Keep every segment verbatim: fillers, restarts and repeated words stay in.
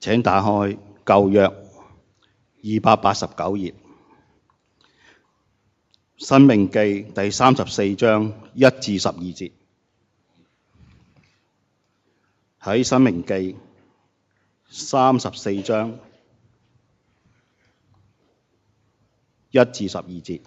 請打開舊約二百八十九頁，申命記第三十四章一至十二節。喺申命記三十四章一至十二節，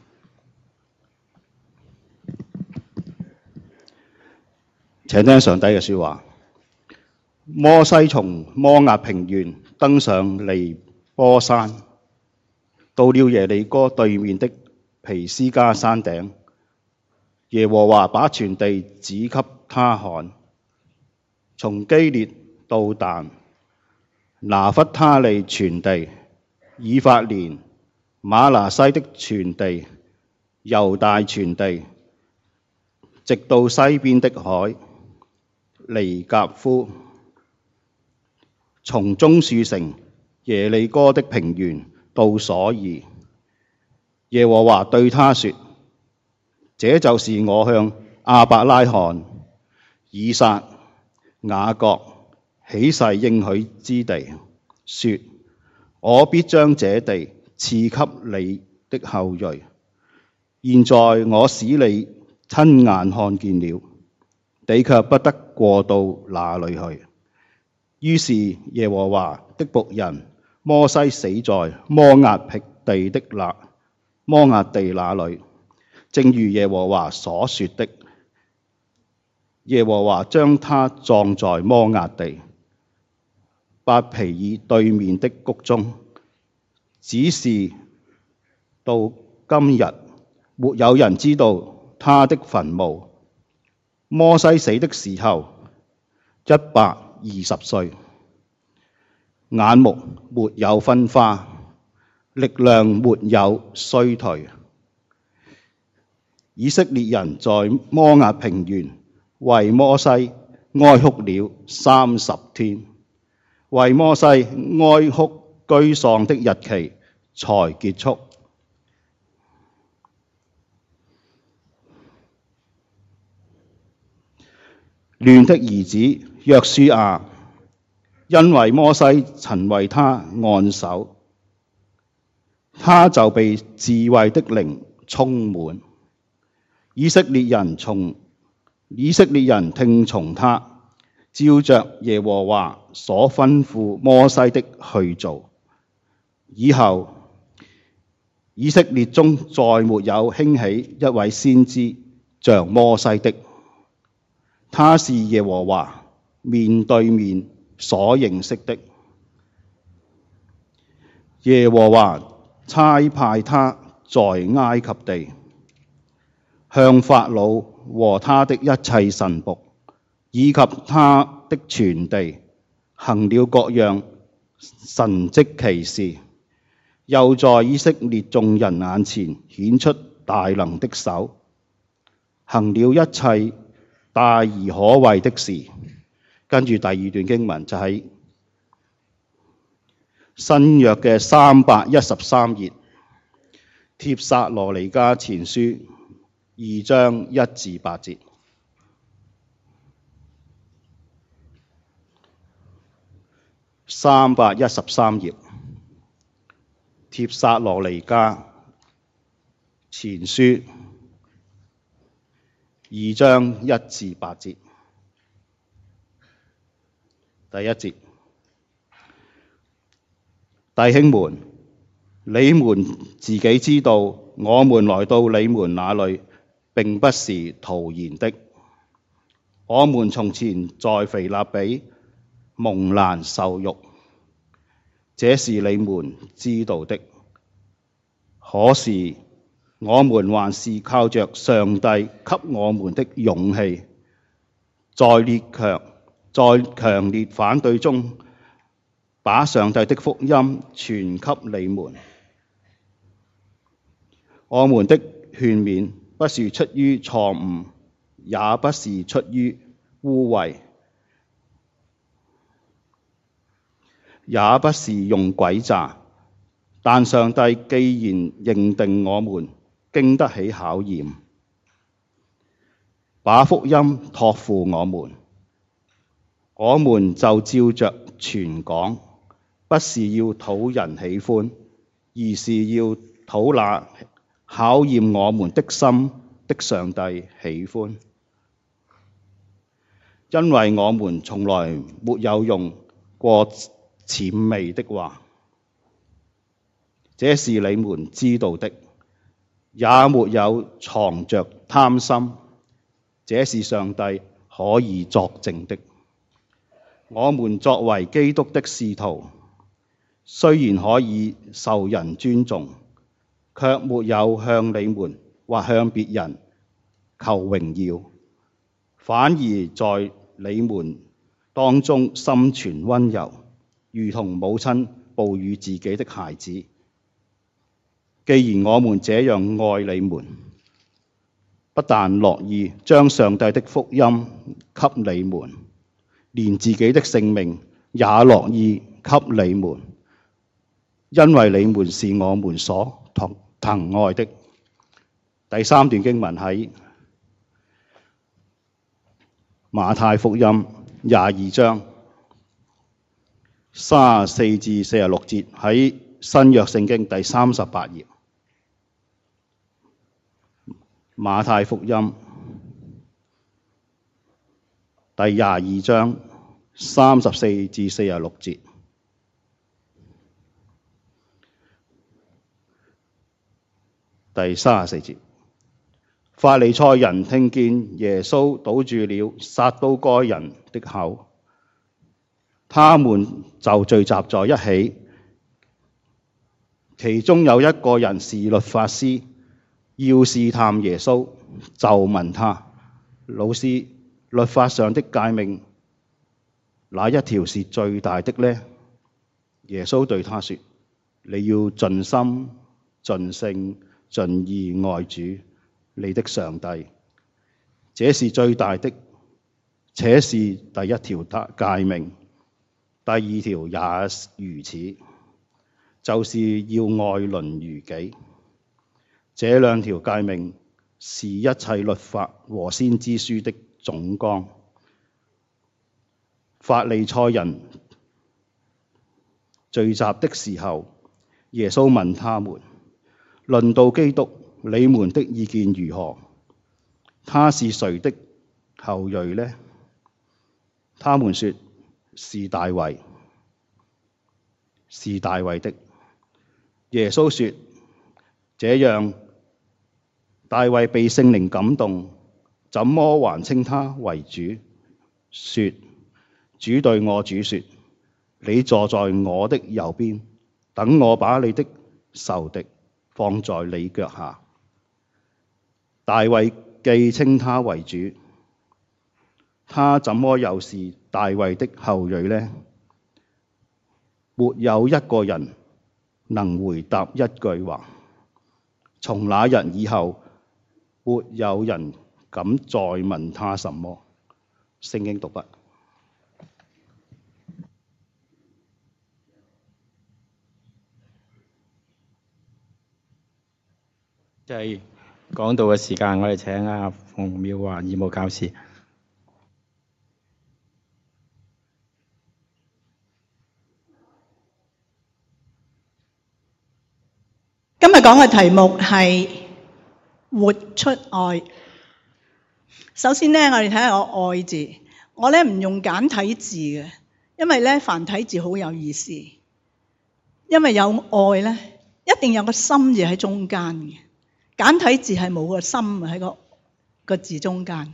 請聽上帝嘅說話。摩西從摩押平原登上尼波山，到了耶利哥對面的皮斯加山頂。耶和華把全地指給他看，從基列到但、拿弗他利全地、以法蓮、瑪拿西的全地、猶大全地，直到西邊的海尼革夫，從棕樹城耶利哥的平原到瑣珥。耶和華對他說：這就是我向亞伯拉罕、以撒、雅各起誓應許之地，說：我必將這地賜給你的後裔。現在我使你親眼看見了，你卻不得過到那裏去。於是耶和華的僕人摩西死在摩押地的那摩押地那裏，正如耶和華所說的。耶和華將他葬在摩押地伯毘爾對面的谷中。只是到今日，沒有人知道他的墳墓。摩西死的時候一百二十歲，眼目沒有昏花，力量沒有衰退。以色列人在摩押平原為摩西哀哭了三十天，為摩西哀哭居喪的日期才結束。嫩的兒子約書亞，因為摩西曾為他按手，他就被智慧的靈充滿。以色列人從以色列人聽從他，照着耶和華所吩咐摩西的去做。以後以色列中再沒有興起一位先知像摩西的。他是耶和華面對面所認識的。耶和華差派他在埃及地，向法老和他的一切臣僕，以及他的全地，行了各樣神蹟奇事，又在以色列眾人眼前顯出大能的手，行了一切大而可畏的事。跟住第二段經文就喺新約嘅三百一十三頁，帖撒羅尼迦前書二章一至八節。三百一十三頁，帖撒羅尼迦前書二章一至八節。第一節，弟兄們，你們自己知道，我們來到你們那裏並不是徒然的。我們從前在腓立比蒙難受辱，這是你們知道的。可是我們還是靠着上帝給我們的勇氣，在烈強在強烈反對中，把上帝的福音傳給你們。我們的勸勉不是出於錯誤，也不是出於污穢，也不是用詭詐，但上帝既然認定我們經得起考驗，把福音託付我們，我們就照着傳講， 不是要討人喜歡，而是要討那考驗我們的心的上帝喜歡。因為我們從來沒有用過諂媚的話，這是你們知道的，也沒有藏着貪心，這是上帝可以作證的。我們作為基督的使徒，雖然可以受人尊重，卻沒有向你們或向別人求榮耀，反而在你們當中心存溫柔，如同母親哺乳自己的孩子。既然我們這樣愛你們，不但樂意將上帝的福音給你們，連自己的性命也樂意給你們，因為你們是我們所疼愛的。第三段經文喺馬太福音廿二章三十四至四十六節，喺新約聖經第三十八頁。馬太福音第廿二章三十四至四十六節。第三十四節，法利賽人聽見耶穌堵住了撒都該人的口，他們就聚集在一起。其中有一個人是律法師，要試探耶穌，就問他：老師，律法上的誡命，哪一條是最大的呢？耶穌對他說：你要盡心、盡性、盡意愛主你的上帝，這是最大的，且是第一條誡命。第二條也如此，就是要愛鄰如己。這兩條誡命是一切律法和先知書的總綱。法利賽人聚集的時候，耶穌問他們：論到基督，你們的意見如何？他是誰的後裔呢？他們說：是大衛，是大衛的。耶穌說：這樣，大衛被聖靈感動，怎麼還稱他為主？說：主對我主說：你坐在我的右邊，等我把你的仇敵放在你腳下。大衛既稱他為主，他怎麼又是大衛的後裔呢？沒有一個人能回答一句話。從那日以後，沒有人敢再問他什麼。聖經讀畢。 即係講道嘅時間，我哋請阿馮妙華義務教士。 今日講嘅題目係活出愛。首先咧，我哋睇下個愛字，我咧唔用簡體字嘅，因為咧繁體字好有意思。因為有愛咧，一定有個心字喺中間嘅。簡體字係冇個心喺個個字中間。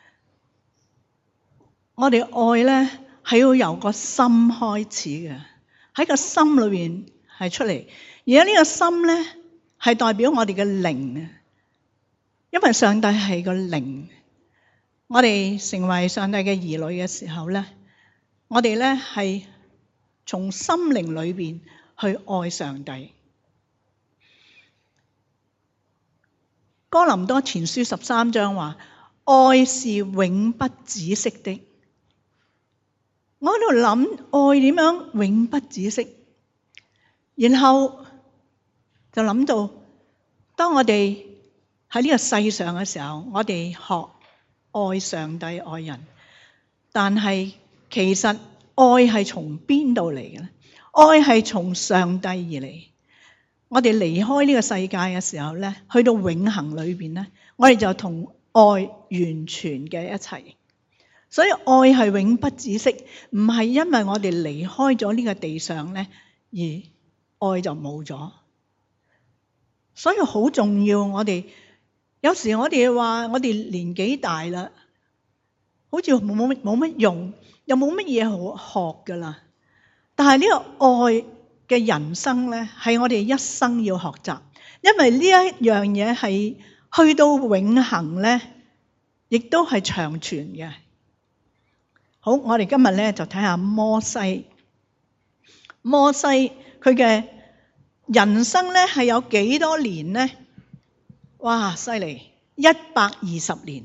我哋愛咧係要由個心開始嘅，喺個心裏邊係出嚟。而家呢個心咧係代表我哋嘅靈啊，因為上帝係個靈。我哋成為上帝嘅兒女嘅時候咧，我哋咧係從心靈裏邊去愛上帝。哥林多前書十三章話：愛是永不止息的。我喺度諗愛點樣永不止息，然後就諗到當我哋喺呢個世上嘅時候，我哋學愛上帝愛人，但係其實愛係從邊度嚟嘅咧？ 愛係從上帝而嚟。我哋離開呢個世界嘅時候咧，去到永恆裏邊咧，我哋就同愛完全嘅一齊。所以愛係永不止息，唔係因為我哋離開咗呢個地上咧，而愛就冇咗。所以好重要，我哋有時我哋話我哋年紀大啦，好似冇冇冇乜用，又冇乜嘢好學噶啦。但係呢個愛嘅人生咧，係我哋一生要學習，因為呢一樣嘢係去到永恆咧，亦都係長存嘅。好，我哋今日咧就睇下摩西。摩西佢嘅人生咧係有幾多年呢？哇，犀利！一百二十年，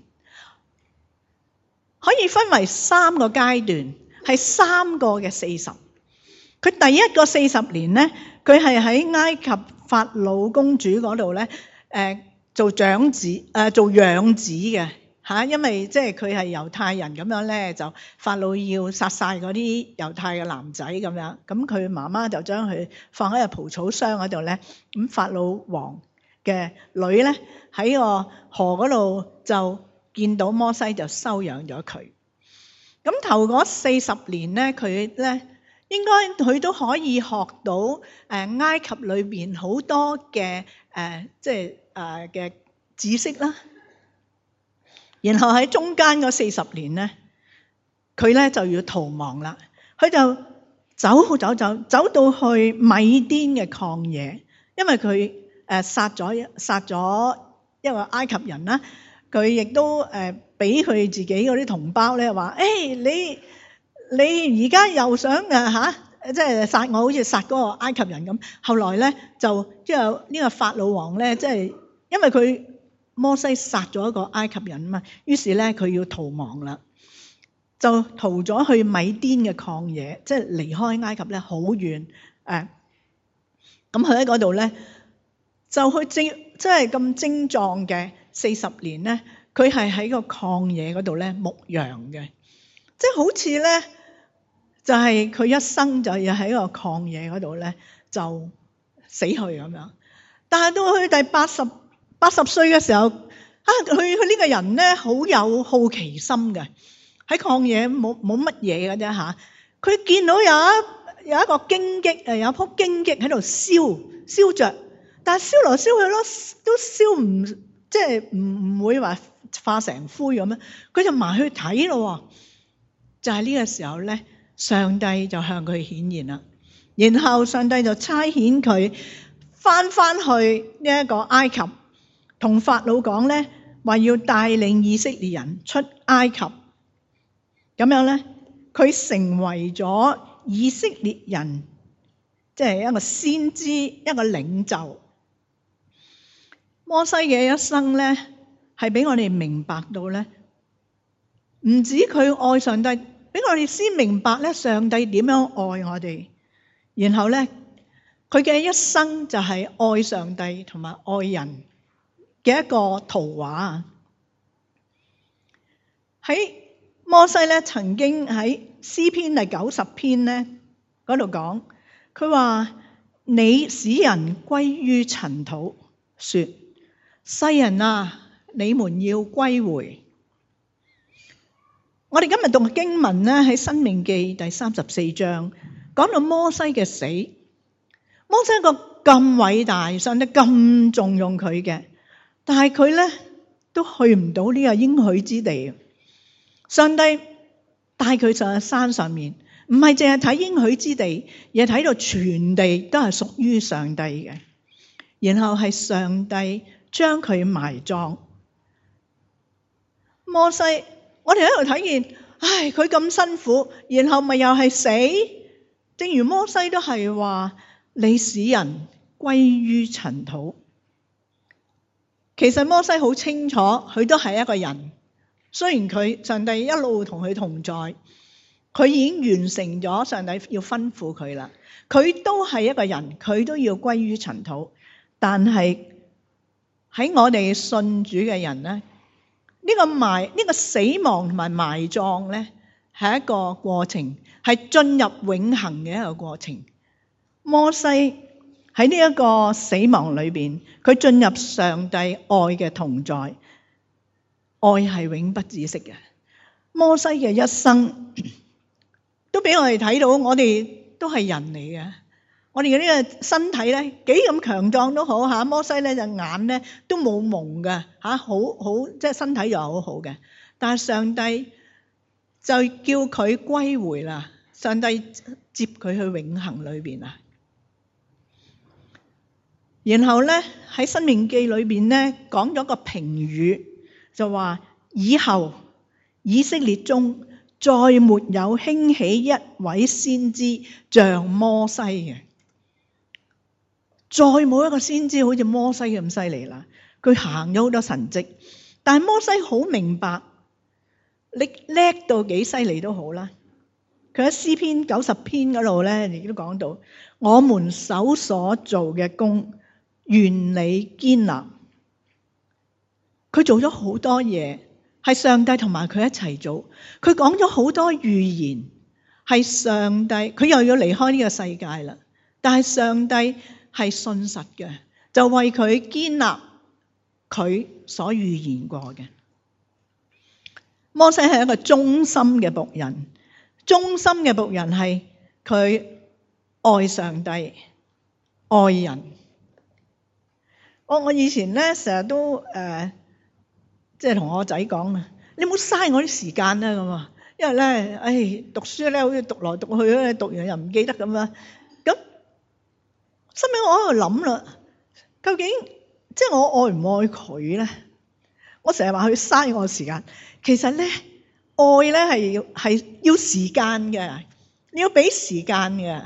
可以分為三個階段，係三個嘅四十。佢第一個四十年咧，佢係喺埃及法老公主嗰度咧，誒做長子，誒、呃、做養子嘅嚇，因為即係佢係猶太人咁樣咧，就法老要殺晒嗰啲猶太嘅男仔咁樣，咁佢媽媽就將佢放喺個蒲草箱嗰度咧，咁法老王嘅女咧喺個河嗰度就見到摩西，就收養咗佢。咁頭嗰四十年咧，佢咧。應該佢都可以學到誒埃及裏邊好多嘅誒即係誒嘅知識啦。然後喺中間嗰四十年咧，佢咧就要逃亡啦。佢就走走走走到去米甸嘅曠野，因為佢誒殺咗殺咗一個埃及人啦。佢亦都誒俾佢自己嗰啲同胞咧話：誒、hey, 你。你而家又想誒嚇，即係殺我，好似殺嗰個埃及人咁。後來咧就即係呢個法老王咧，即係因為佢摩西殺咗一個埃及人啊嘛，於是咧佢要逃亡啦，就逃咗去米甸嘅曠野，即係離開埃及咧好遠誒。咁佢喺嗰度咧就去精即係咁精壯嘅四十年咧，佢係喺個曠野嗰度咧牧羊嘅，即係好似咧。就係佢一生就要喺個曠野嗰度咧，就死去咁樣。但係到佢第八十八十歲嘅時候，啊，佢佢呢個人咧好有好奇心嘅，喺曠野冇冇乜嘢嘅啫嚇。佢見到有一有一個荊棘誒，有一樖荊棘喺度燒燒著，但係燒來燒去咯，都燒唔即係唔唔會話化成灰咁樣。佢就埋去睇咯，就係呢個時候咧。上帝就向佢顯現啦，然後上帝就差遣佢翻翻去呢一個埃及，同法老講咧，話要帶領以色列人出埃及。咁樣咧，佢成為咗以色列人，即係一個先知，一個領袖。摩西嘅一生咧，係俾我哋明白到咧，唔止佢愛上帝。俾我哋先明白咧，上帝點樣愛我哋，然後咧，佢嘅一生就係愛上帝同埋愛人嘅一個圖畫。喺摩西咧，曾經喺詩篇第九十篇咧嗰度講，佢話：你使人歸於塵土，說世人啊，你們要歸回。我哋今日讀嘅經文咧，喺《申命記》第三十四章講到摩西嘅死。摩西一個咁偉大，上帝咁重用佢嘅，但係佢咧都去唔到呢個應許之地。上帝帶佢上山上面，唔係淨係睇應許之地，而係睇到全地都係屬於上帝嘅。然後係上帝將佢埋葬。摩西。我哋喺度睇見，唉，佢咁辛苦，然後咪又係死。正如摩西都係話，你使人歸於塵土。其實摩西好清楚，佢都係一個人。雖然佢上帝一路同佢同在，佢已經完成咗上帝要吩咐佢啦。佢都係一個人，佢都要歸於塵土。但係喺我哋信主嘅人咧。呢個埋呢個死亡同埋埋葬咧，係一個過程，係進入永恆嘅一個過程。 摩西喺呢一個死亡裏邊，佢進入上帝愛嘅同在，愛係永不止息嘅。摩西嘅一生都俾我哋睇到，我哋都係人嚟嘅。我哋嘅呢個身體咧，幾咁強壯都好嚇，摩西咧隻眼咧都冇蒙嘅嚇，好好即係身體又好好嘅。但係上帝就叫佢歸回啦，上帝接佢去永恆裏邊啊。然後咧喺《申命記》裏邊咧講咗個評語，就話以後以色列中再沒有興起一位先知像摩西嘅。再冇一個先知好似摩西咁犀利啦，佢行咗好多神蹟，但係摩西好明白，你叻到幾犀利都好啦。佢喺詩篇九十篇嗰度咧，亦都講到，我們手所做嘅工，願你堅立。佢做咗好多嘢，係上帝同埋佢一齊做。佢講咗好多預言，係上帝，佢又要離開呢個世界啦，但係上帝係信實嘅，就為佢堅立佢所預言過嘅。摩西係一個忠心嘅僕人，忠心嘅僕人係佢愛上帝、愛人。我我以前咧成日都誒，即係同我仔講啊，你唔好嘥我啲時間啦咁啊，因為咧，唉，讀書咧好似讀來讀去咧，讀完又唔記得咁啊。後尾我喺度諗啦，究竟即係我愛唔愛佢咧？我成日話佢嘥我時間，其實咧愛咧係要係要時間嘅，你要俾時間嘅。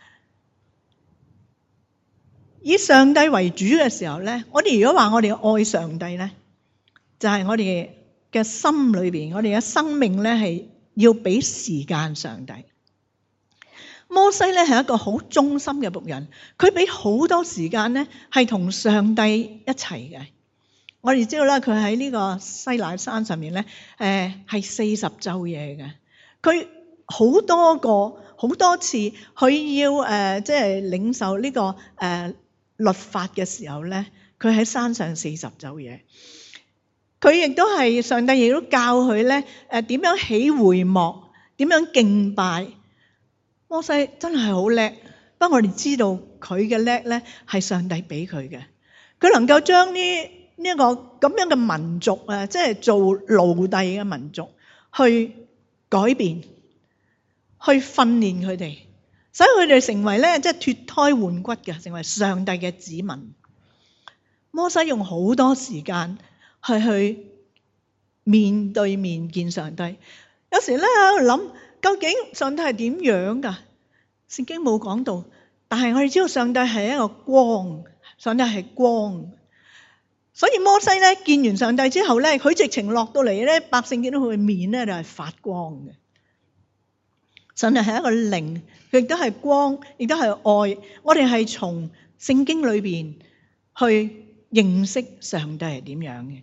以上帝為主嘅時候咧，我哋如果話我哋愛上帝咧，就係我哋嘅心裏邊，我哋嘅生命咧係要俾時間上帝。摩西咧係一個好忠心嘅僕人，佢俾好多時間咧係同上帝一齊嘅。我哋知道啦，佢喺呢個西乃山上面咧，誒係四十晝夜嘅。佢好多個好多次，佢要誒即係領受呢個誒律法嘅時候咧，佢喺山上四十晝夜。佢亦都係上帝亦都教佢咧誒點樣起會幕，點樣敬拜。摩西真係好叻，不過我哋知道佢嘅叻咧係上帝俾佢嘅，佢能夠將呢呢一個咁樣嘅民族啊，即係做奴隸嘅民族去改變，去訓練佢哋，使佢哋成為咧即係脫胎換骨嘅，成為上帝嘅子民。摩西用好多時間去去面對面見上帝，有時咧喺度諗。究竟上帝係點樣㗎？聖經冇講到，但係我哋知道上帝係一個光，上帝係光。所以摩西咧見完上帝之後咧，佢直情落到嚟咧，百姓見到佢嘅面咧就係發光嘅。上帝係一個靈，佢亦都係光，亦都係愛。我哋係從聖經裏邊去認識上帝係點樣嘅。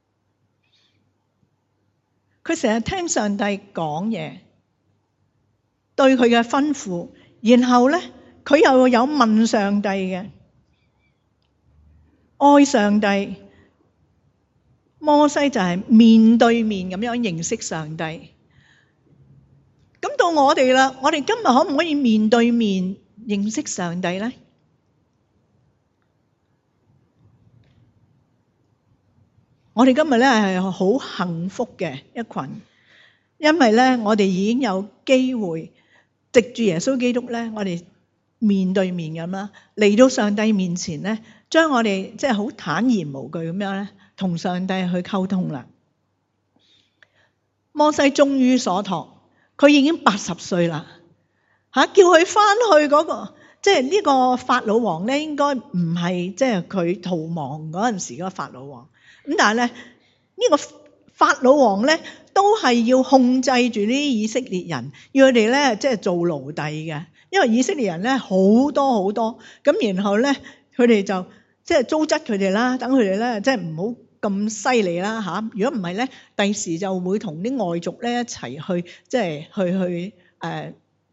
佢成日聽上帝講嘢，對佢嘅吩咐，然後咧佢又有問上帝嘅愛上帝。摩西就係面對面咁樣認識上帝。咁到我哋啦，我哋今日可唔可以面對面認識上帝咧？我哋今日咧係好幸福嘅一群，因為咧我哋已經有機會藉住耶穌基督咧，我哋面對面咁啦，嚟到上帝面前咧，將我哋即係好坦然無懼咁樣咧，同上帝去溝通啦。摩西終於所託，佢已經八十歲啦，吓叫佢翻去嗰個，即係呢個法老王咧，應該唔係即係佢逃亡嗰陣時嗰個法老王。咁但係咧，呢個法老王咧都係要控制住呢啲以色列人，要佢哋咧即係做奴隸嘅。因為以色列人咧好多好多，咁然後咧佢哋就即係糟質佢哋啦，等佢哋咧即係唔好咁犀利啦嚇。如果唔係咧，第時就會同啲外族咧一齊去即係去去誒，即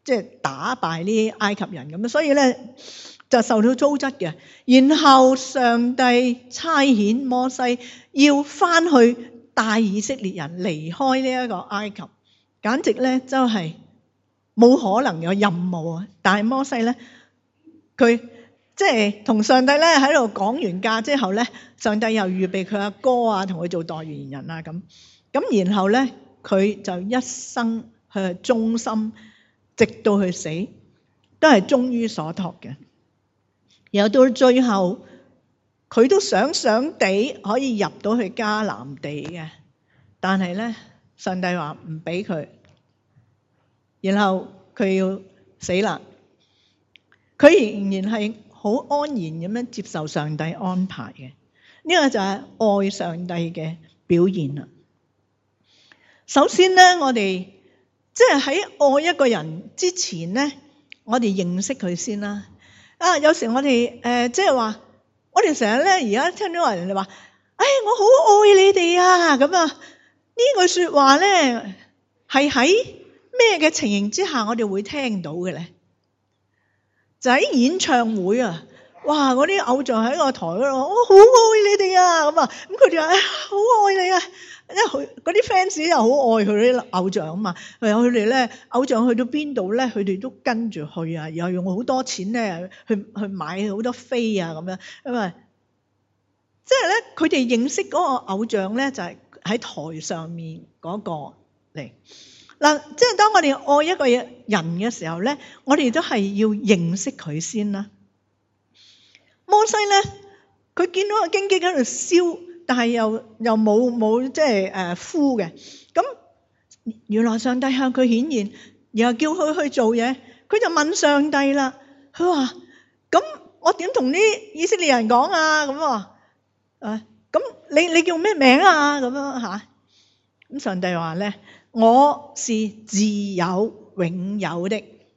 即係打敗呢啲埃及人咁，所以咧就受到糟質嘅。然後上帝差遣摩西要翻去帶以色列人離開呢一個埃及，簡直咧就係冇可能有任務啊！但係摩西咧，佢即係同上帝咧喺度講完價之後咧，上帝又預備佢阿哥啊，同佢做代言人啊咁。咁然後咧，佢就一生去忠心，直到佢死，都係忠於所託嘅。然後到最後，佢都想想地可以入到去迦南地嘅，但係咧，上帝話唔俾佢，然後佢要死啦。佢仍然係好安然咁樣接受上帝安排嘅，呢個就係愛上帝嘅表現啦。首先咧，我哋即係喺愛一個人之前咧，我哋認識佢先啦。啊，有時我哋誒即係話，我哋成日咧而家聽到話人哋話，哎，我好愛你哋啊咁啊，呢句說話咧係喺咩嘅情形之下我哋會聽到嘅咧？就喺演唱會啊！哇，嗰啲偶像喺個台嗰度，我好愛你哋啊咁啊，咁佢哋話，哎呀，好愛你啊！因為佢嗰啲 fans 又好愛佢啲偶像啊嘛，佢哋咧偶像去到邊度咧，佢哋都跟住去啊，又用好多錢咧去去買好多飛啊咁樣，因為即係咧佢哋認識嗰個偶像咧就係喺台上面嗰個嚟嗱，即係當我哋愛一個人嘅時候咧，我哋都係要認識佢先啦。摩西咧，佢見到個荊棘喺度燒。但係又又冇冇即係誒呼嘅，咁原來上帝向佢顯現，然後叫佢去做嘢，佢就問上帝啦。佢話：咁我點同啲以色列人講啊？咁話誒，咁你你叫咩名啊？咁樣嚇。咁上帝話咧：我是自有永有的。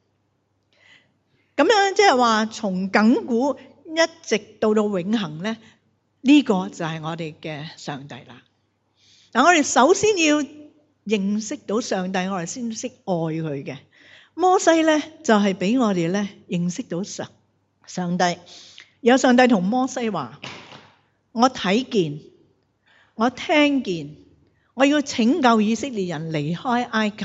咁樣即係話從亙古一直到到永恆咧。呢個就係我哋嘅上帝啦。嗱，我哋首先要認識到上帝，我哋先識愛佢嘅。摩西咧就係俾我哋咧認識到上上帝。有上帝同摩西話：我睇見，我聽見，我要拯救以色列人離開埃及。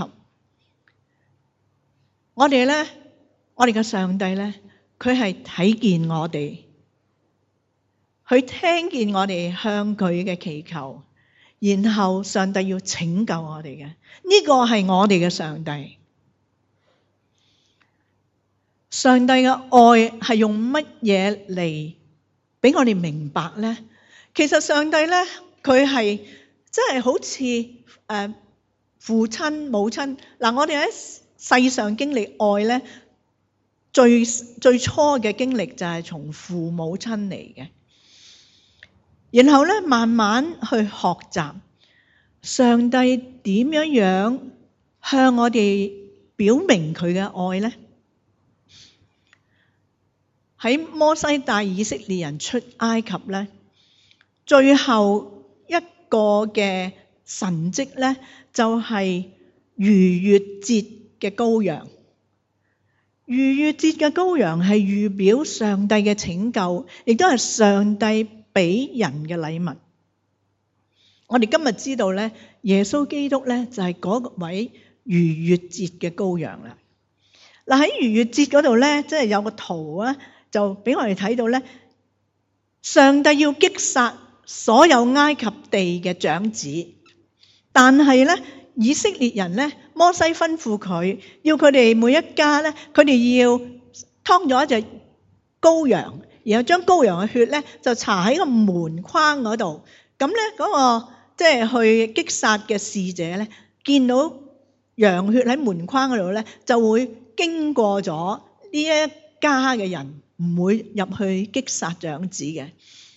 我哋咧，我哋嘅上帝咧，佢係睇見我哋。佢聽見我哋向佢嘅祈求，然後上帝要拯救我哋嘅，呢個係我哋嘅上帝。上帝嘅愛係用乜嘢嚟俾我哋明白咧？其實上帝咧，佢係真係好似誒父親母親嗱，我哋喺世上經歷愛咧，最最初嘅經歷就係從父母親嚟嘅。然後咧，慢慢去學習上帝點樣樣向我哋表明佢嘅愛咧。喺摩西帶以色列人出埃及咧，最後一個嘅神蹟咧，就係逾越節嘅羔羊。逾越節嘅羔羊係預表上帝嘅拯救，亦都係上帝俾人嘅禮物。我哋今日知道咧，耶穌基督咧就係嗰位逾越節嘅羔羊啦。嗱，喺逾越節嗰度咧，即係有個圖啊，就俾我哋睇到咧，上帝要擊殺所有埃及地嘅長子，但係咧以色列人咧，摩西吩咐佢要佢哋每一家咧，佢哋要劏咗一隻羔羊。然後將羔羊嘅血咧就搽喺個門框嗰度，咁咧嗰個即係去擊殺嘅使者咧，見到羊血喺門框嗰度咧，就會經過咗呢一家嘅人，唔會入去擊殺長子嘅。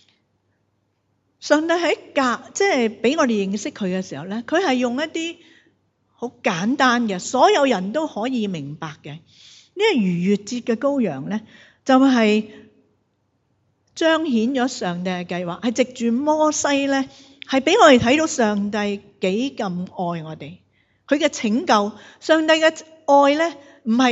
上帝喺隔即係俾我哋認識佢嘅時候咧，佢係用一啲好簡單嘅，所有人都可以明白嘅。呢個逾越節嘅羔羊咧，就係彰顯咗上帝嘅計劃，係藉住摩西咧，係俾我哋睇到上帝幾咁愛我哋，佢嘅拯救。上帝嘅愛咧，唔係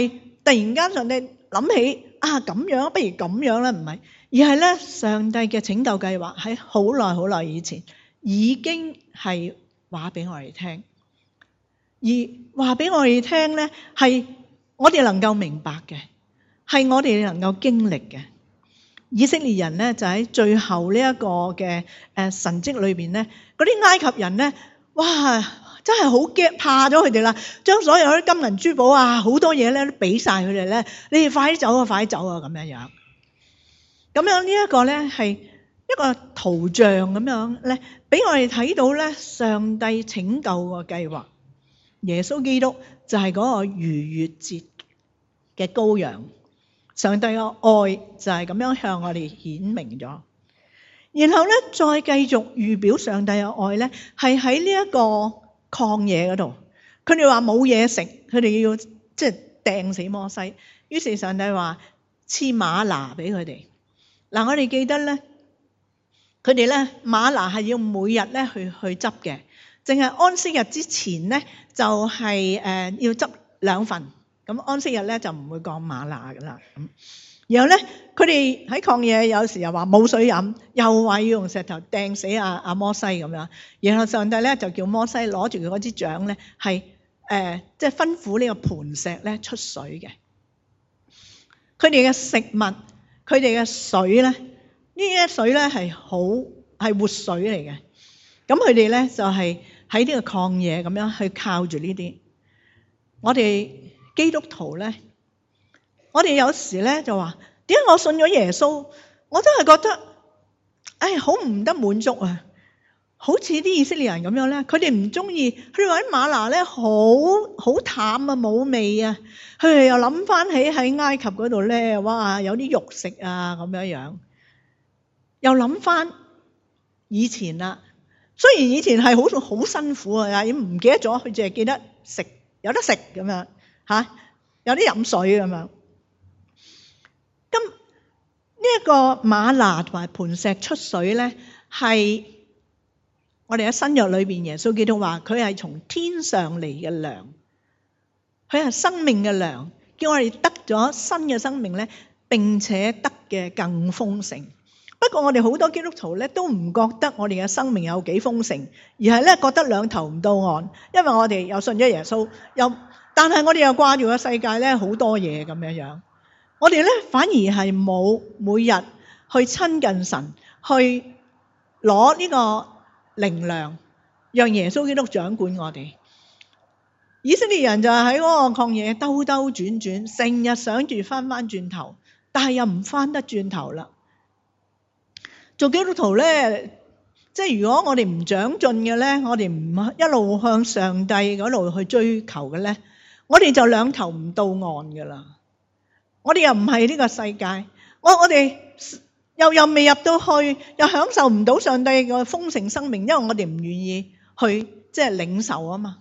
突然間上帝諗起啊咁樣，不如咁樣啦，唔係，而係咧上帝嘅拯救計劃喺好耐好耐以前已經係話俾我哋聽，而話俾我哋聽咧係我哋能夠明白嘅，係我哋能夠經歷嘅。以色列人咧就喺最後呢一個嘅誒神蹟裏邊咧，嗰啲埃及人咧，哇！真係好驚，怕咗佢哋啦，將所有啲金銀珠寶啊，好多嘢咧都俾晒佢哋咧，你哋快啲走啊，快啲走啊，咁樣樣。咁樣呢一個咧係一個圖像咁樣咧，俾我哋睇到咧上帝拯救個計劃。耶穌基督就係嗰個逾越節嘅羔羊，上帝嘅愛就係咁樣向我哋顯明咗。然後咧再繼續預表上帝嘅愛咧，係喺呢一個曠野嗰度，佢哋話冇嘢食，佢哋要即係掟死摩西。於是上帝話賜嗎哪俾佢哋。嗱，我哋記得咧，佢哋咧嗎哪係要每日咧去去執嘅，淨係安息日之前咧就係誒要執兩份。咁安息日咧就唔會降嗎哪噶啦。咁然後咧佢哋喺曠野有時又話冇水飲，又話要用石頭掟死阿阿摩西咁樣。然後上帝咧就叫摩西攞住佢嗰支杖咧，係誒即係吩咐呢個磐石咧出水嘅。佢哋嘅食物，佢哋嘅水咧，呢啲水咧係好係活水嚟嘅。咁佢哋咧就係喺呢個曠野咁樣去靠住呢啲。我哋基督徒咧，我哋有時咧就話，點解我信咗耶穌，我都係覺得，唉，好唔得滿足啊！好似啲以色列人咁樣咧，佢哋唔中意，佢哋話啲嗎哪咧好好淡啊，冇味啊。佢哋又諗翻起喺埃及嗰度咧，哇，有啲肉食啊咁樣樣。又諗翻以前啦，雖然以前係好好辛苦啊，已經唔記得咗，佢淨係記得食有得食咁樣嚇，有啲飲水咁樣。咁呢一個嗎哪同埋磐石出水咧，係我哋喺新約裏邊，耶穌基督話佢係從天上嚟嘅糧，佢係生命嘅糧，叫我哋得咗新嘅生命咧，並且得嘅更豐盛。不過我哋好多基督徒咧都唔覺得我哋嘅生命有幾豐盛，而係咧覺得兩頭唔到岸，因為我哋又信咗耶穌，又但係我哋又掛住個世界咧好多嘢咁樣樣。我哋咧反而係冇每日去親近神，去攞呢個靈糧，讓耶穌基督掌管我哋。以色列人就係喺嗰個曠野兜兜轉轉，成日想住翻翻轉頭，但係又唔翻得轉頭啦。做基督徒咧，即係如果我哋唔長進嘅咧，我哋唔一路向上帝嗰度去追求嘅咧，我哋就兩頭唔到岸噶啦。我哋又唔係呢個世界，我我哋又又未入到去，又享受唔到上帝嘅豐盛生命，因為我哋唔願意去即係領受啊嘛。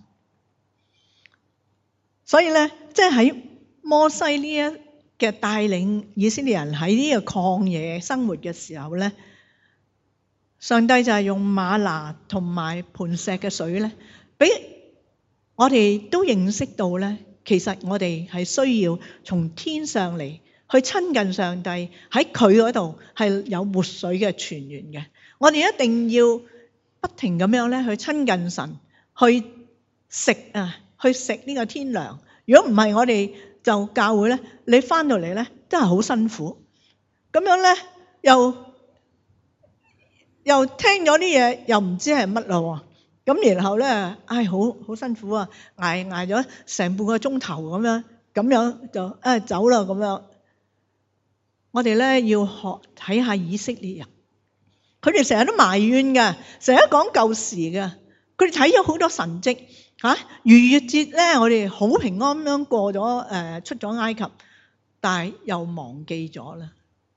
所以咧，即係喺摩西呢一嘅帶領以色列人喺呢個曠野生活嘅時候咧，上帝就係用嗎哪同埋磐石嘅水咧，俾我哋都認識到咧，其實我哋係需要從天上嚟去親近上帝，喺佢嗰度係有活水嘅泉源嘅。我哋一定要不停咁樣咧去親近神，去食啊，去食呢個天糧。如果唔係，我哋就教會咧，你翻到嚟咧真係好辛苦。咁樣咧又又聽咗啲嘢，又唔知係乜咯。咁然後咧，唉，好好辛苦啊，捱捱咗成半個鐘頭咁樣，咁樣就唉走啦咁樣。我哋咧要學睇下以色列人，佢哋成日都埋怨嘅，成日講舊時嘅。佢哋睇咗好多神蹟嚇，逾越節咧，我哋好平安咁樣過咗誒出咗埃及，但係又忘記咗啦。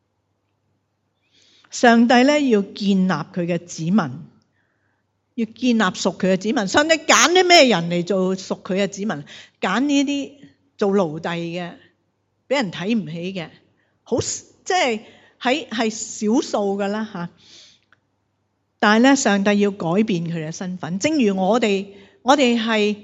上帝咧要建立佢嘅子民，要建立屬佢嘅子民。上帝揀啲咩人嚟做屬佢嘅子民？揀呢啲做奴隸嘅，俾人睇唔起嘅，好即係喺係少數噶啦嚇。但係咧，上帝要改變佢哋嘅身份，正如我哋，我哋係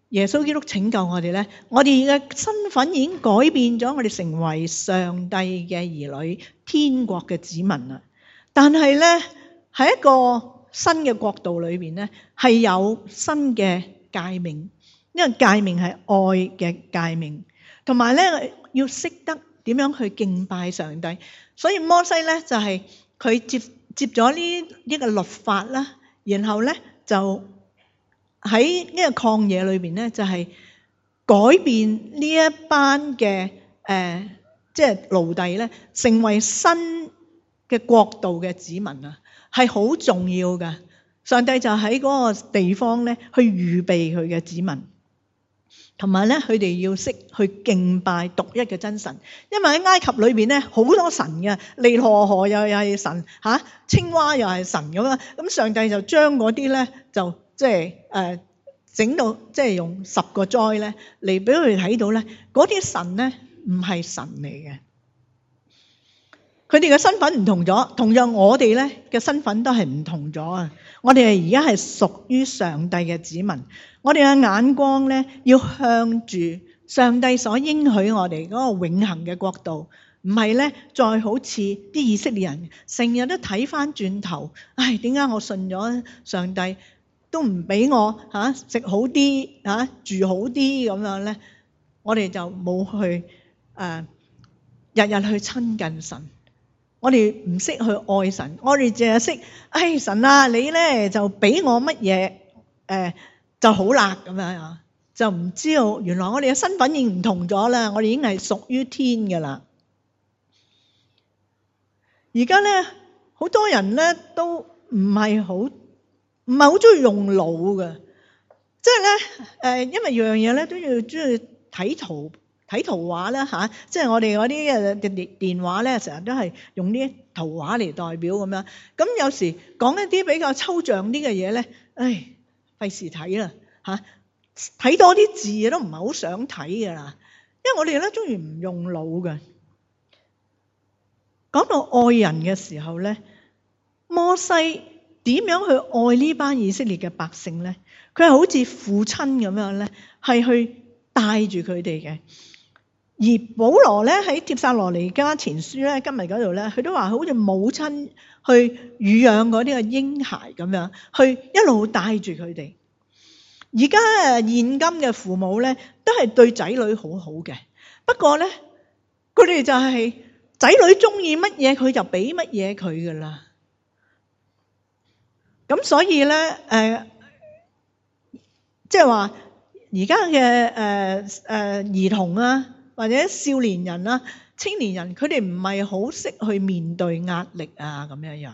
耶穌基督拯救我哋咧，我哋嘅身份已經改變咗，我哋成為上帝嘅兒女，天國嘅子民啦。但係咧，喺一個新嘅國度裏邊咧，係有新嘅誡命，因為誡命係愛嘅誡命，同埋咧要識得點樣去敬拜上帝。所以摩西咧就係、是、佢接接咗呢呢個律法啦，然後咧就喺呢個曠野裏邊咧，就係改變呢一班嘅誒，即係奴隸咧，成為新嘅國度嘅子民啊，係好重要噶。上帝就喺嗰個地方咧，去預備佢嘅子民，同埋咧佢哋要識去敬拜獨一嘅真神。因為喺埃及裏邊咧，好多神嘅，尼羅河又又係神嚇，青蛙又係神咁啊。咁上帝就將嗰啲咧就即係誒整到即係用十個災咧嚟俾佢哋睇到咧，嗰啲神咧唔係神嚟嘅。佢哋嘅身份唔同咗，同樣我哋咧嘅身份都係唔同咗啊！我哋係而家係屬於上帝嘅子民，我哋嘅眼光咧要向住上帝所應許我哋嗰個永恆嘅國度，唔係咧再好似啲以色列人成日都睇翻轉頭，唉，點解我信咗上帝都唔俾我嚇食好啲嚇住好啲咁樣咧？我哋就冇去誒日日去親近神。我哋唔識去愛神，我哋淨係識，唉，神啊，你咧就俾我乜嘢誒就好啦咁樣啊，就唔知道原來我哋嘅身份已經唔同咗啦，我哋已經係屬於天噶啦。而家咧好多人咧都唔係好唔係好中意用腦嘅，即係咧誒，因為樣嘢咧都要中意睇圖。睇圖畫啦嚇，即係我哋嗰啲誒電電話咧，成日都係用啲圖畫嚟代表咁樣。咁有時講一啲比較抽象啲嘅嘢咧，唉，費事睇啦嚇，睇多啲字都唔係好想睇噶啦。因為我哋咧中意唔用腦嘅。講到愛人嘅時候咧，摩西點樣去愛呢班以色列嘅百姓咧？佢係好似父親咁樣咧，係去帶住佢哋嘅。而保羅咧喺帖撒羅尼迦前書咧今日嗰度咧，佢都話好似母親去乳養嗰啲嘅嬰孩咁樣，去一路帶住佢哋。而家誒現今嘅父母咧，都係對仔女好好嘅。不過咧，佢哋就係仔女中意乜嘢，佢就俾乜嘢佢噶啦。咁所以咧誒，即係話而家嘅誒誒兒童啊，或者少年人啊、青年人，佢哋唔係好識去面對壓力啊咁樣樣。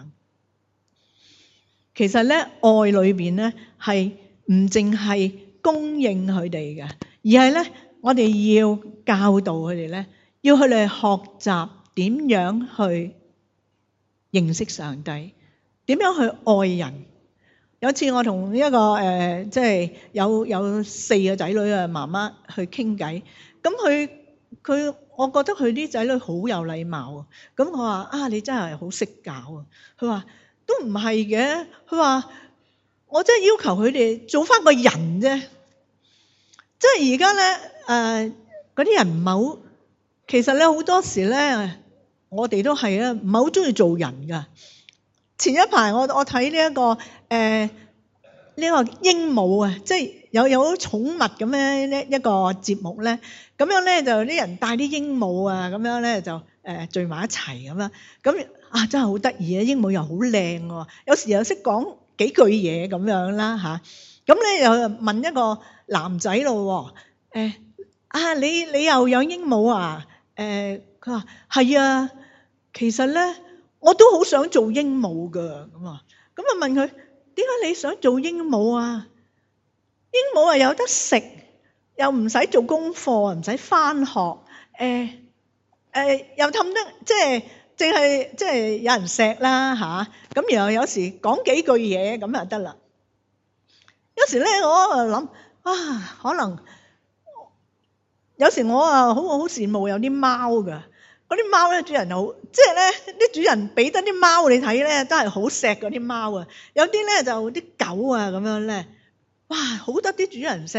其實咧，愛裏邊咧係唔淨係供應佢哋嘅，而係咧我哋要教導佢哋咧，要佢哋學習點樣去認識上帝，點樣去愛人。有次我同一個誒，即係有有四個仔女嘅媽媽去傾偈，咁佢。佢，我覺得佢啲仔女好有禮貌啊！咁我話啊，你真係好識教啊！佢話都唔係嘅，佢話我真係要求佢哋做翻個人啫。即係而家咧誒，嗰啲人唔係好，其實咧好多時咧，我哋都係啊，唔係好中意做人噶。前一排我我睇呢一個誒呢、呃呢個鸚鵡啊，即係有有寵物咁樣呢一個節目咧。咁樣咧就啲人帶啲鸚鵡啊，咁樣咧就誒聚埋一齊咁樣，咁啊真係好得意啊！鸚鵡又好靚喎，有時又識講幾句嘢咁樣啦嚇。咁咧又問一個男仔咯喎，誒啊你你又養鸚鵡啊？誒佢話係啊，其實咧我都好想做鸚鵡噶咁啊。咁啊問佢點解你想做鸚鵡啊？鸚鵡啊有得食。又唔使做功課，唔使返學，誒、呃、誒、呃、又氹得即係淨係即係有人錫啦嚇，咁、啊、然後有時講幾句嘢咁就得啦。有時咧我諗啊，可能有時我啊好好羨慕有啲貓噶，嗰啲貓咧主人好，即係咧啲主人俾得啲貓你睇咧，都係好錫嗰啲貓啊。有啲咧就啲狗啊咁樣咧，哇好得啲主人錫。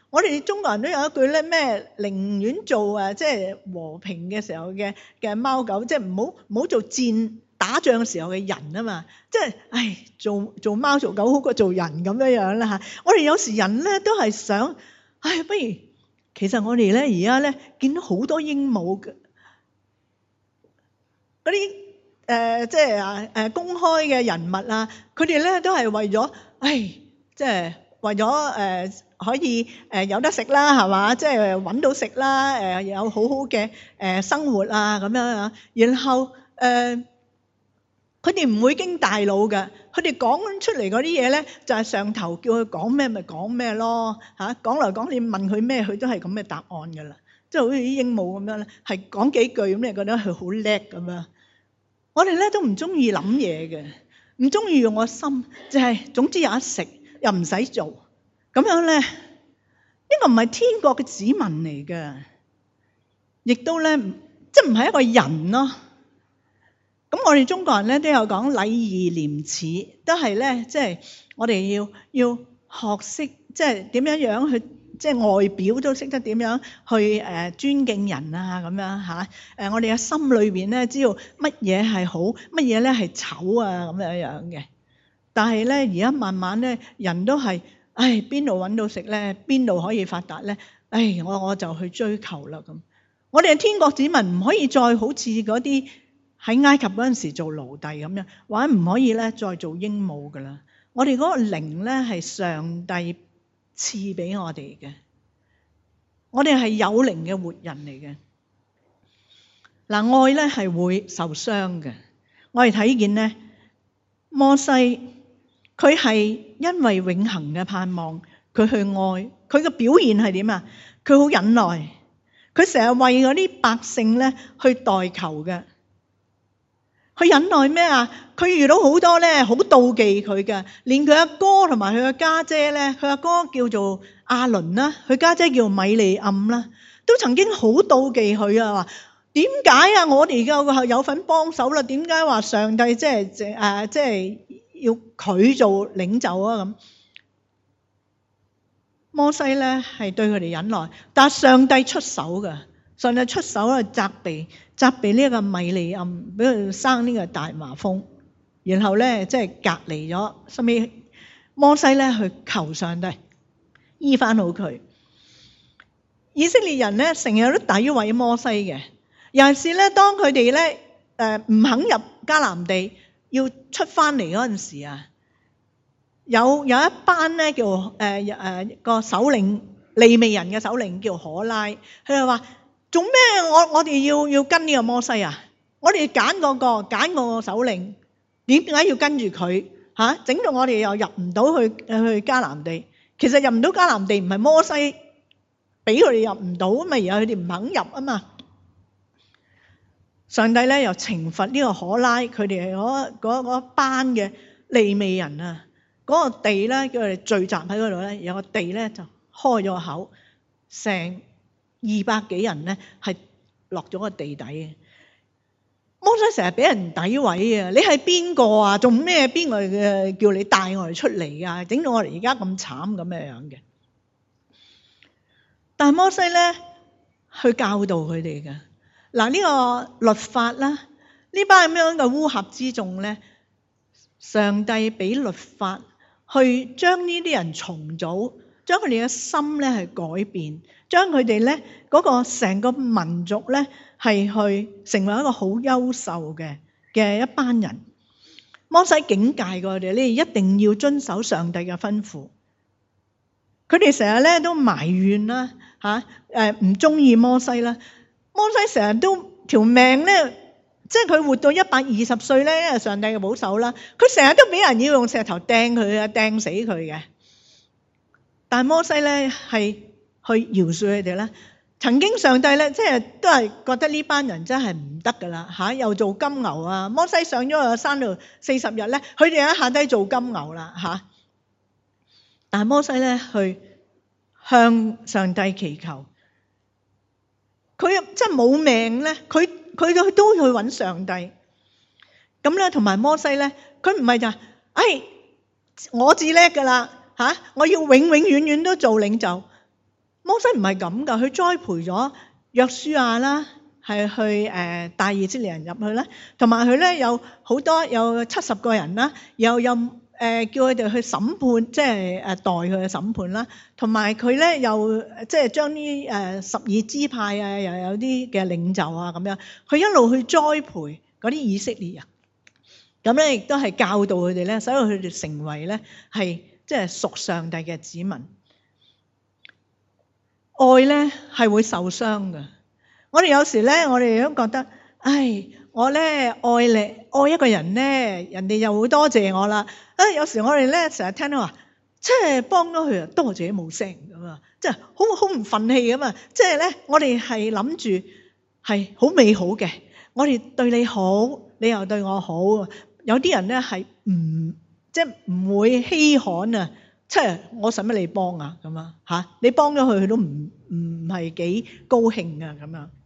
我哋中國人都有一句咧，咩寧願做誒即係和平嘅時候嘅嘅貓狗，即係唔好唔好做戰打仗嘅時候嘅人啊嘛。即係唉，做做貓做狗好過做人咁樣樣啦嚇。我哋有時人咧都係想，唉，不如其實我哋咧而家咧見到好多鸚鵡嘅嗰啲誒，即係啊誒公開嘅人物啊，佢哋咧都係為咗，唉，即係為咗誒。呃可以誒有得食啦，係嘛？即係揾到食啦，誒有好好嘅誒生活啊咁樣啊。然後誒，佢哋唔會經大腦嘅，佢哋講出嚟嗰啲嘢咧，就係上頭叫佢講咩咪講咩咯嚇。講來講去問佢咩，佢都係咁嘅答案㗎啦。即係好似啲鸚鵡咁樣咧，係講幾句咁，你覺得佢好叻咁樣。我哋咧都唔中意諗嘢嘅，唔中意用個心，就係總之有得食又唔使做。咁樣咧，呢個唔係天國嘅子民嚟嘅，亦都咧即係唔係一個人咯。咁我哋中國人咧都有講禮義廉恥，都係咧即係我哋要要學識即係點樣樣去，即係外表都識得點樣去誒尊敬人啊咁樣嚇。誒我哋嘅心裏邊咧知道乜嘢係好，乜嘢咧係醜啊咁樣樣嘅。但係咧而家慢慢咧人都係。唉，邊度揾到食咧？邊度可以發達咧？唉，我我就去追求啦咁。我哋嘅天國子民唔可以再好似嗰啲喺埃及嗰陣時做奴隸咁樣，或者唔可以咧再做鸚鵡噶啦。我哋嗰個靈咧係上帝賜俾我哋嘅，我哋係有靈嘅活人嚟嘅。嗱，愛咧係會受傷嘅。我哋睇見咧摩西。佢係因為永恆嘅盼望，佢去愛，佢嘅表現係點啊？佢好忍耐，佢成日為嗰啲百姓咧去代求嘅。佢忍耐咩啊？佢遇到好多咧好妒忌佢嘅，連佢阿哥同埋佢嘅家姐咧，佢阿哥叫做亞倫啦，佢家姐叫米利暗啦，都曾經好妒忌佢啊！話點解啊？我哋而家有份幫手啦，點解話上帝即係誒、呃、即係？要佢做領袖啊咁，摩西咧係對佢哋忍耐，但係上帝出手噶，上帝出手去責備責備呢一個米利暗，俾佢生呢個大麻風，然後咧即係隔離咗，後尾摩西咧去求上帝醫翻好佢。以色列人咧成日都詆毀摩西嘅，尤其是咧當佢哋咧誒唔肯入迦南地。要出翻嚟嗰陣時啊，有有一班咧叫誒誒個首領利未人嘅首領叫可拉，佢就話做咩？我我哋要要跟呢個摩西啊！我哋揀嗰個揀個首領，點解要跟住佢嚇？整到我哋又入唔到去去迦南地。其實入唔到迦南地唔係摩西俾佢哋入唔到啊嘛，而係佢哋唔肯入啊嘛。上帝咧又懲罰呢個可拉，佢哋係嗰嗰嗰班嘅利未人啊，嗰、那個地咧叫佢哋聚集喺嗰度咧，有個地咧就開咗個口，成二百幾人咧係落咗個地底嘅。摩西成日俾人詆毀啊！你係邊個啊？做咩？邊個嘅叫你帶我哋出嚟啊？整到我哋而家咁慘咁樣樣嘅。但係摩西咧去教導佢哋嘅。嗱，呢個律法啦，呢班咁樣嘅烏合之眾咧，上帝俾律法去將呢啲人重組，將佢哋嘅心咧係改變，將佢哋咧嗰個成個民族咧係去成為一個好優秀嘅嘅一班人。摩西警戒過佢哋，你哋一定要遵守上帝嘅吩咐。佢哋成日咧都埋怨啦，嚇誒唔中意摩西啦。摩西成日都條命咧，即係佢活到一百二十歲咧，因為上帝嘅保守啦。佢成日都俾人要用石頭掟佢啊，掟死佢嘅。但係摩西咧係去饒恕佢哋咧。曾經上帝咧即係都係覺得呢班人真係唔得噶啦嚇，又做金牛啊。摩西上咗個山度四十日咧，佢哋喺下低做金牛啦嚇。但係摩西咧去向上帝祈求。佢真係冇命咧，佢佢都去揾上帝。咁咧，同埋摩西咧，佢唔係就係，哎，我至叻噶啦嚇，我要永永遠遠都做領袖。 摩西唔係咁噶，佢栽培咗約書亞啦，係去誒帶以色列人入去咧，同埋佢咧有好多有七十個人啦，又有誒、呃、叫佢哋去審判，即係誒代佢嘅審判啦，同埋佢咧又即係將啲誒十二支派啊，又有啲嘅領袖啊咁樣，佢一路去栽培嗰啲以色列人，咁咧亦都係教導佢哋咧，使到佢哋成為咧係即係屬上帝嘅子民。愛咧係會受傷嘅。我哋有時咧，我哋都覺得，唉，我咧愛你愛一個人咧，人哋又會多謝我啦。啊，有時我哋咧成日聽到話，即係幫咗佢啊，多謝冇聲咁啊，即係好好唔憤氣咁啊。即係咧，我哋係諗住係好美好嘅，我哋對你好，你又對我好。有啲人咧係唔即係唔會稀罕啊。即係我使乜你幫啊咁啊嚇？你幫咗佢，佢都唔唔係幾高興啊咁樣。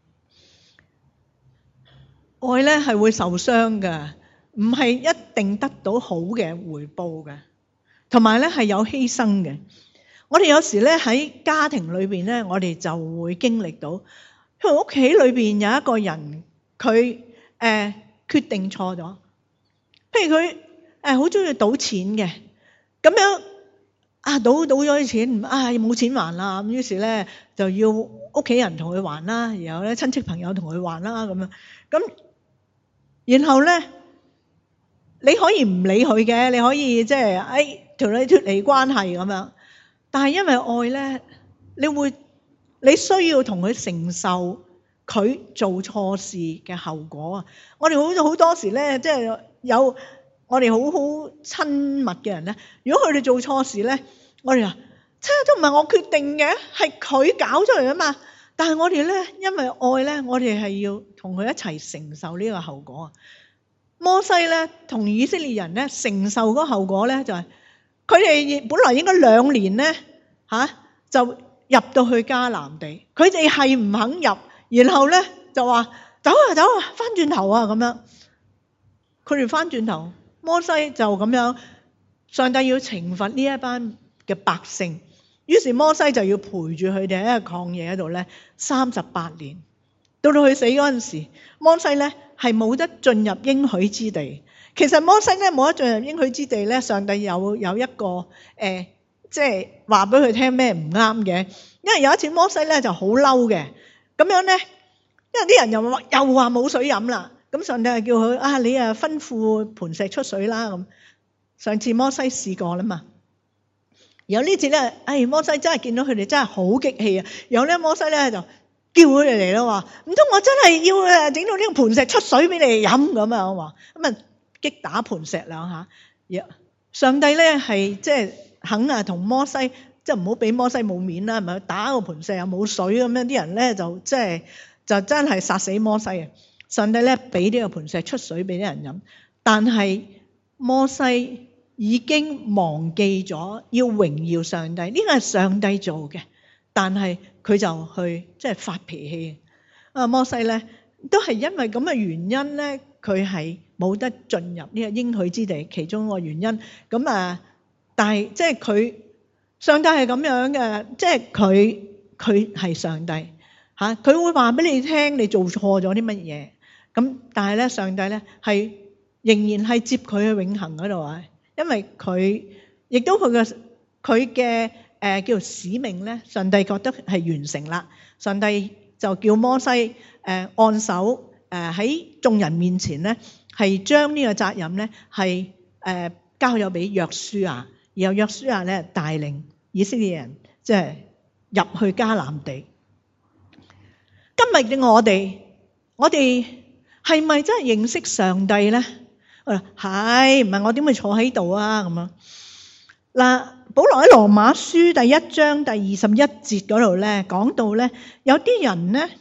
愛咧係會受傷嘅，唔係一定得到好嘅回報嘅，同埋咧係有犧牲嘅。我哋有時咧喺家庭裏邊咧，我哋就會經歷到，因為屋企裏邊有一個人佢誒、呃、決定錯咗，譬如佢誒好中意賭錢嘅。咁樣啊，賭賭咗啲錢，啊冇錢還啦，咁於是咧就要屋企人同佢還啦，然後咧親戚朋友同佢還啦咁樣。咁然後咧你可以唔理佢嘅，你可以即係誒同你脫離關係咁樣。但係因為愛咧，你會你需要同佢承受佢做錯事嘅後果啊！我哋好好多時咧，即係有。我哋好好親密嘅人咧，如果佢哋做錯事咧，我哋話，即係都唔係我決定嘅，係佢搞出嚟啊嘛。但係我哋咧，因為愛咧，我哋係要同佢一齊承受呢個後果啊。摩西咧同以色列人咧承受嗰個後果咧，就係佢哋本來應該兩年咧嚇、啊、就入到去迦南地，佢哋係唔肯入，然後咧就話走啊走啊，翻轉頭啊咁樣，佢哋翻轉頭。摩西就咁樣，上帝要懲罰呢一班嘅百姓，於是摩西就要陪住佢哋喺個曠野嗰度咧三十八年。到到佢死嗰陣時，摩西咧係冇得進入應許之地。其實摩西咧冇得進入應許之地咧，上帝有有一個誒、呃，即係話俾佢聽咩唔啱嘅。因為有一次摩西咧就好嬲嘅，咁樣咧，因為啲人又話又話冇水飲啦。咁上帝係叫佢啊，你啊吩咐磐石出水啦咁。上次摩西試過啦嘛，然後呢次咧，哎摩西真係見到佢哋真係好激氣啊！然後咧摩西咧就叫佢哋嚟咯，話唔通我真係要誒整到呢個磐石出水俾你哋飲咁啊？我話咁啊擊打磐石兩下。上帝咧係即係肯啊同摩西，即係唔好俾摩西冇面啦，係咪？打個磐石又冇水咁樣，啲人咧就即係就真係殺死摩西啊！上帝咧俾呢個磐石出水俾啲人飲，但係摩西已經忘記咗要榮耀上帝，呢個係上帝做嘅，但係佢就去即係發脾氣。啊，摩西咧都係因為咁嘅原因咧，佢係冇得進入呢個應許之地，其中一個原因。咁啊，但係即係佢上帝係咁樣嘅，即係佢佢係上帝嚇，佢會話俾你聽你做錯咗啲乜嘢。咁但係咧，上帝咧係仍然係接佢去永恆嗰度啊，因為佢亦都佢嘅佢嘅誒叫做使命咧，上帝覺得係完成啦。上帝就叫摩西誒、呃、按手誒喺眾人面前咧，係將呢個責任咧係誒交咗俾約書亞，然後約書亞咧帶領以色列人即係入去迦南地。今日嘅我哋，我哋。係咪真係認識上帝咧？係，唔係我點會坐喺度啊？咁樣嗱，保羅喺羅馬書第一章第二十一節嗰度咧，講到咧，有啲人咧，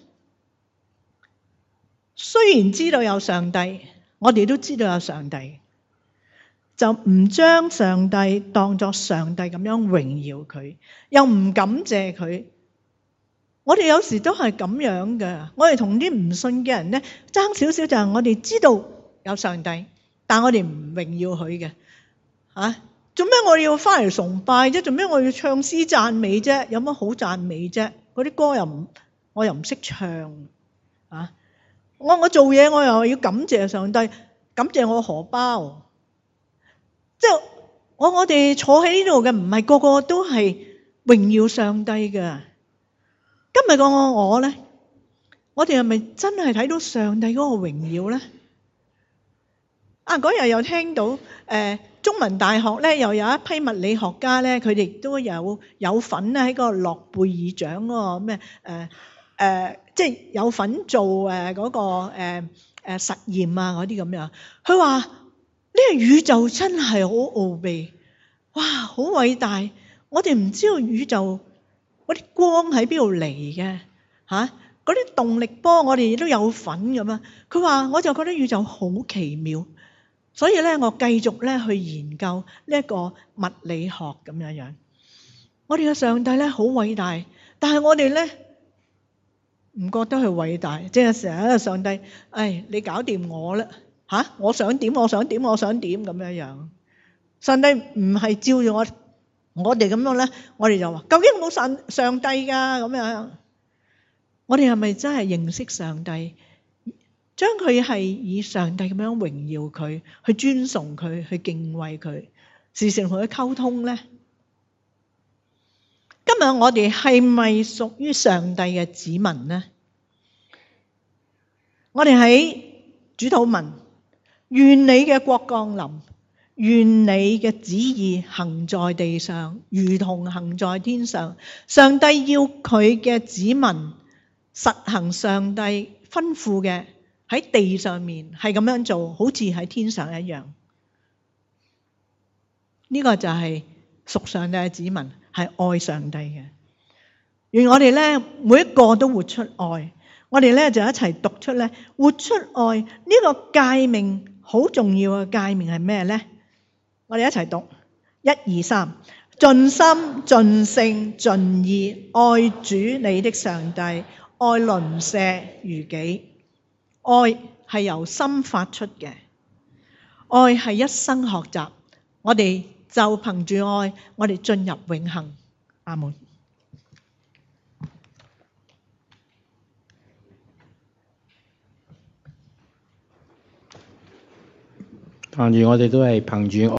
雖然知道有上帝，我哋都知道有上帝，就唔將上帝當作上帝咁樣榮耀佢，又唔感謝佢。我哋有時都係咁樣嘅，我哋同啲唔信嘅人咧爭少少，就係我哋知道有上帝，但我哋唔榮耀佢嘅嚇。 做咩我要翻嚟崇拜啫？做咩我要唱詩讚美啫？有乜好讚美啫？嗰啲歌又唔，我又唔識唱啊！我我做嘢我又要感謝上帝，感謝我荷包。即係我我哋坐喺呢度嘅唔係個個都係榮耀上帝嘅。今日個我咧，我哋係咪真係睇到上帝嗰個榮耀咧？啊！嗰日又聽到誒、呃、中文大學咧，又有一批物理學家咧，佢哋都有有份咧喺個諾貝爾獎嗰個咩誒誒，即係有份做誒嗰個誒誒實驗啊嗰啲咁樣。佢話呢個宇宙真係好奧秘，哇！好偉大！我哋唔知道宇宙嗰啲光喺邊度嚟嘅嚇，嗰啲動力波我哋都有份咁啊。佢話我就覺得宇宙好奇妙。所以咧，我繼續咧去研究呢一個物理學咁樣樣。我哋嘅上帝咧好偉大，但係我哋咧唔覺得佢偉大，即係成日喺度上帝，唉，你搞掂我啦嚇！我想點，我想點，我想點咁樣樣。上帝唔係照住我，我哋咁樣咧，我哋就話究竟有冇上上帝㗎咁樣？我哋係咪真係認識上帝？將佢係以上帝咁樣榮耀佢，去尊崇佢，去敬畏佢，時常同佢溝通咧。今日我哋係咪屬於上帝嘅子民呢？我哋喺主禱文，願你嘅國降臨，願你嘅旨意行在地上，如同行在天上。上帝要佢嘅子民實行上帝吩咐嘅。喺地上面係咁樣做，好似喺天上一樣。呢個就係屬上帝嘅子民，係愛上帝嘅。願我哋咧每一個都活出愛。我哋咧就一齊讀出咧，活出愛呢個誡命，好重要嘅誡命係咩咧？我哋一齊讀，一二三，盡心盡性盡意愛主你的上帝，愛鄰舍如己。愛係由心發出嘅，愛係一生學習。我哋就憑住愛，我哋進入永恆。阿門。 但願我哋都係憑住